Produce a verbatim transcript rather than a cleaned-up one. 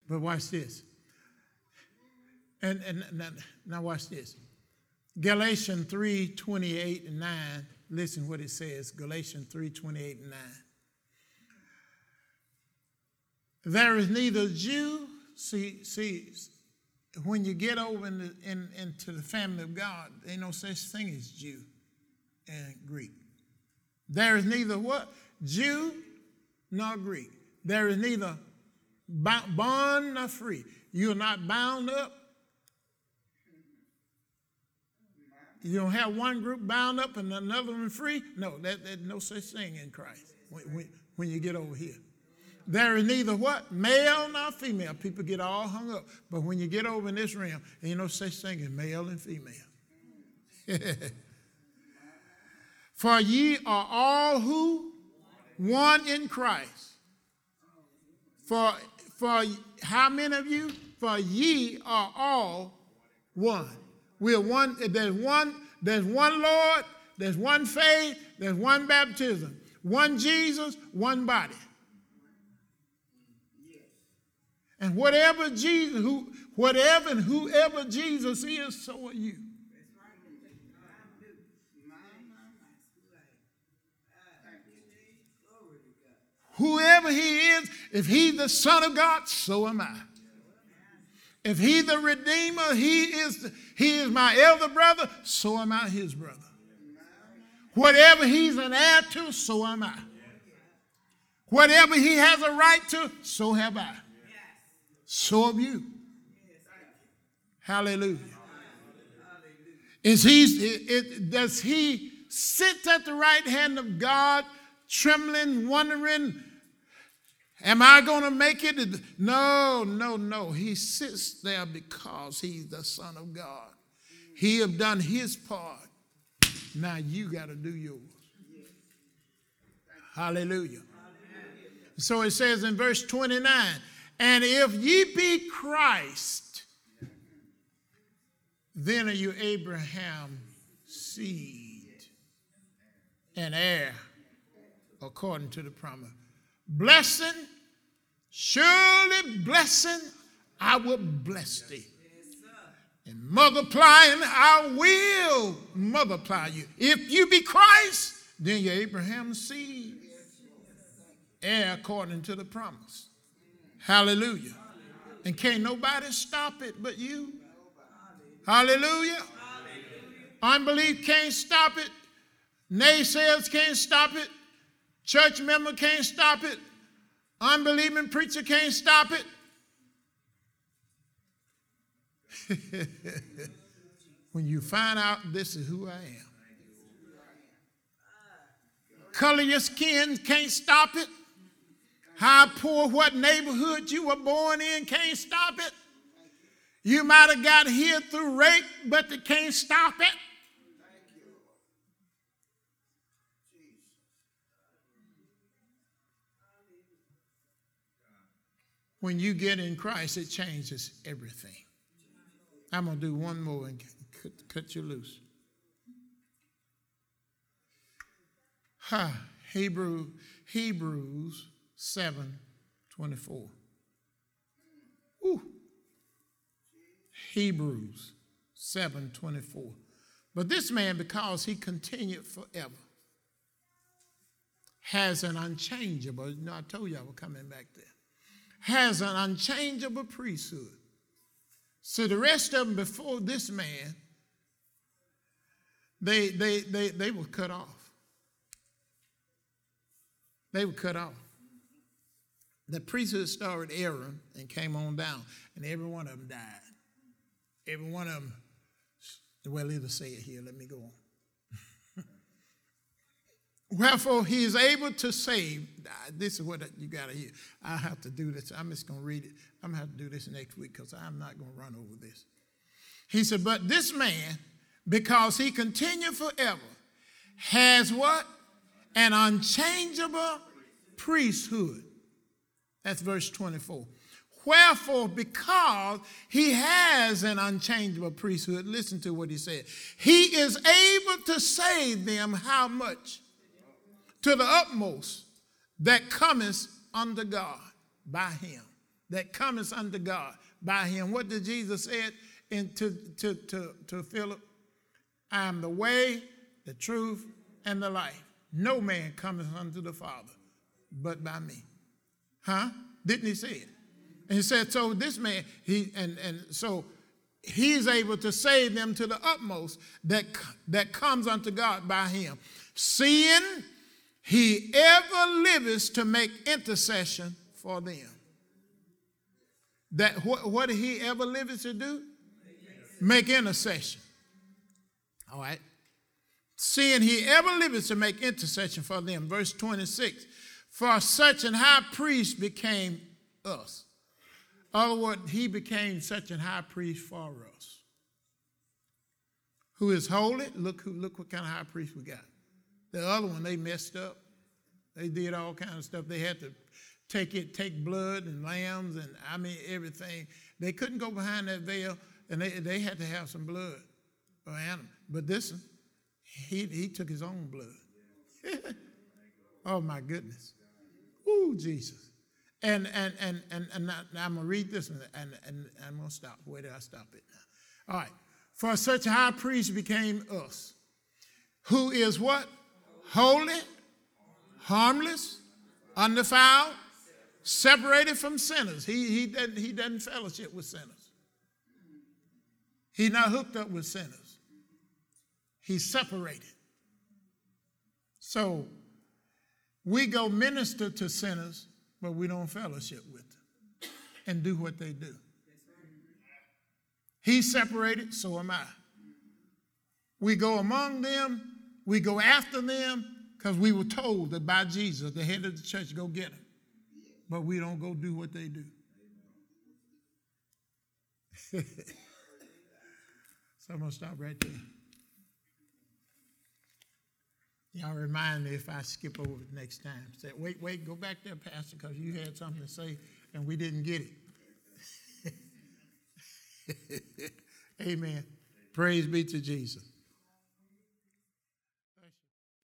But watch this. And, and now, now watch this. Galatians three, twenty-eight and nine. Listen what it says. Galatians three, twenty-eight and nine. There is neither Jew, see, see, when you get over in the, in, into the family of God, there ain't no such thing as Jew and Greek. There is neither what? Jew nor Greek. There is neither bond nor free. You are not bound up. You don't have one group bound up and another one free. No, that, there's no such thing in Christ when, when, when you get over here. There is neither what? Male nor female. People get all hung up. But when you get over in this realm, there ain't no such thing as male and female. For ye are all who? One in Christ. For, for how many of you? For ye are all one. We're one. There's one, there's one Lord, there's one faith, there's one baptism, one Jesus, one body. And whatever Jesus, who, whatever and whoever Jesus is, so are you. Whoever he is, if he's the Son of God, so am I. If he's the Redeemer, he is, he is my elder brother, so am I his brother. Whatever he's an heir to, so am I. Whatever he has a right to, so have I. So have you. Hallelujah. Is he, it, it, does he sit at the right hand of God, trembling, wondering, am I going to make it? No, no, no. He sits there because he's the Son of God. He have done his part. Now you got to do yours. Hallelujah. So it says in verse twenty-nine, and if ye be Christ, then are you Abraham's seed and heir according to the promise. Blessing, surely blessing, I will bless thee. And multiplying, I will multiply you. If you be Christ, then you're Abraham's seed, heir according to the promise. Hallelujah. And can't nobody stop it but you. Hallelujah. Unbelief can't stop it. Naysayers can't stop it. Church member can't stop it. Unbelieving preacher can't stop it. When you find out this is who I am. Color your skin can't stop it. How poor, what neighborhood you were born in can't stop it. You might have got here through rape, but they can't stop it. When you get in Christ, it changes everything. I'm going to do one more and cut, cut you loose. Ha, Hebrew, Hebrews seven twenty-four. Ooh. Hebrews seven twenty-four. But this man, because he continued forever, has an unchangeable, you know, I told you I was coming back there, has an unchangeable priesthood. So the rest of them before this man, they, they, they, they were cut off. They were cut off. The priesthood started Aaron and came on down, and every one of them died. Every one of them, well, it'll say it here. Let me go on. Wherefore, he is able to save. This is what you got to hear. I have to do this. I'm just going to read it. I'm going to have to do this next week because I'm not going to run over this. He said, but this man, because he continued forever, has what? An unchangeable priesthood. That's verse twenty-four. Wherefore, because he has an unchangeable priesthood, listen to what he said. He is able to save them how much? To the utmost that cometh unto God by him. that cometh unto God by him. What did Jesus say in to, to, to, to Philip? I am the way, the truth, and the life. No man cometh unto the Father but by me. Huh? Didn't he say it? And he said, so this man, he and, and so he's able to save them to the utmost that, that comes unto God by him. Seeing he ever liveth to make intercession for them. That what, what did he ever liveth to do? Make intercession. All right. Seeing he ever liveth to make intercession for them. Verse twenty-six. For such an high priest became us. In other words, he became such an high priest for us. Who is holy. Look, who, look what kind of high priest we got. The other one, they messed up. They did all kinds of stuff. They had to take it, take blood and lambs and I mean everything. They couldn't go behind that veil, and they, they had to have some blood or animal. But this one, he, he took his own blood. Oh my goodness. Ooh, Jesus. And and and and, and now, now I'm gonna read this one and, and, and I'm gonna stop. Where did I stop it now? All right. For such a high priest became us, who is what? Holy, harmless, undefiled, separated from sinners. He, he, doesn't, he doesn't fellowship with sinners. He's not hooked up with sinners. He's separated. So we go minister to sinners, but we don't fellowship with them and do what they do. He's separated, so am I. We go among them, we go after them, because we were told that by Jesus, the head of the church, go get them. But we don't go do what they do. So I'm going to stop right there. Y'all remind me if I skip over it next time. Say, wait, wait, go back there, Pastor, because you had something to say and we didn't get it. Amen. Praise be to Jesus.